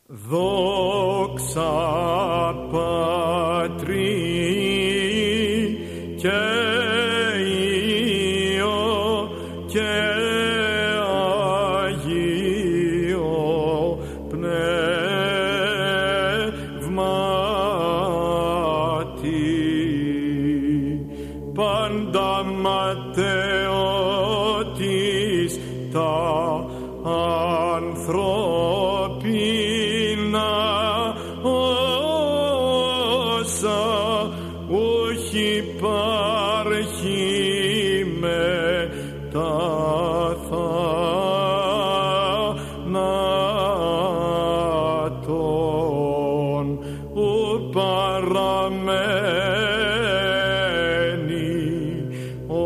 Δόξα Πατρί και Υιό και Αγίο Πνεύματι, πάντα ματαιότης τα ανθρώπινα όσα όχι υπάρχει με τα θάνατον ου παραμένει ο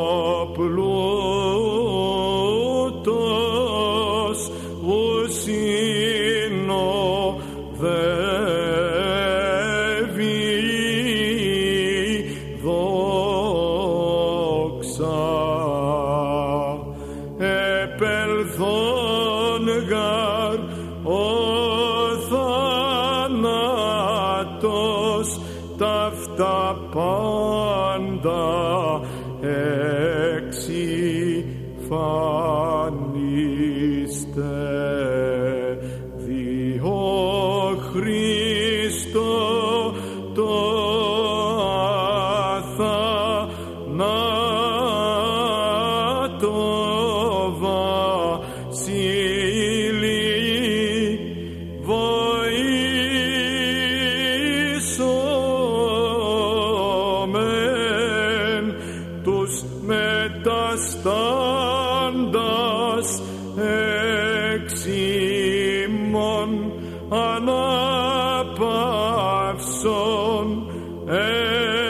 πλούτος ου συνοδεύει. Δόξα επελθόν γαρ ο θάνατος ταύτα πάντα εξυφανίστε. Διό Χριστό το αθανάτω βασίλει βοήσομεν τους μεταστάντας εξ ημών αναπαύσον